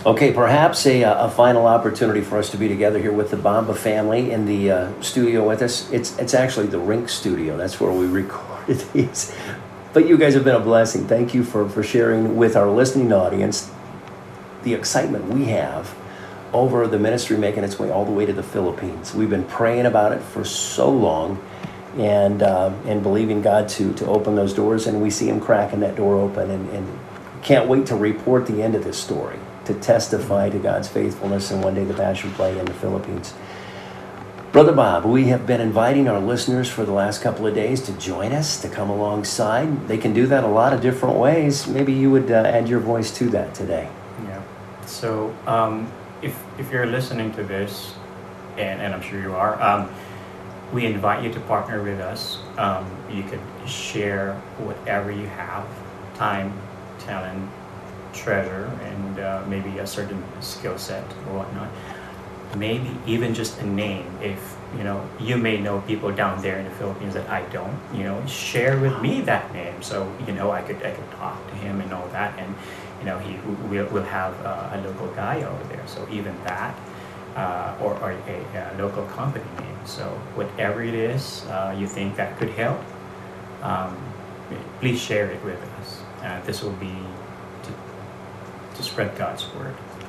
Okay, perhaps a final opportunity for us to be together here with the Bamba family in the studio with us. It's actually the Rink Studio. That's where we recorded these. But you guys have been a blessing. Thank you for sharing with our listening audience the excitement we have over the ministry making its way all the way to the Philippines. We've been praying about it for so long and believing God to open those doors, and we see Him cracking that door open, and can't wait to report the end of this story, to testify to God's faithfulness and one day the Passion Play in the Philippines. Brother Bob, we have been inviting our listeners for the last couple of days to join us, to come alongside. They can do that a lot of different ways. Maybe you would add your voice to that today. Yeah. So if you're listening to this, and I'm sure you are, we invite you to partner with us. You could share whatever you have, time, talent, treasure, and maybe a certain skill set or whatnot. Maybe even just a name. If you may know people down there in the Philippines that I don't, share with me that name, so I could talk to him and all that, and we'll have a local guy over there. So even that, or a local company name. So whatever it is you think that could help, please share it with us. This will be to spread God's word.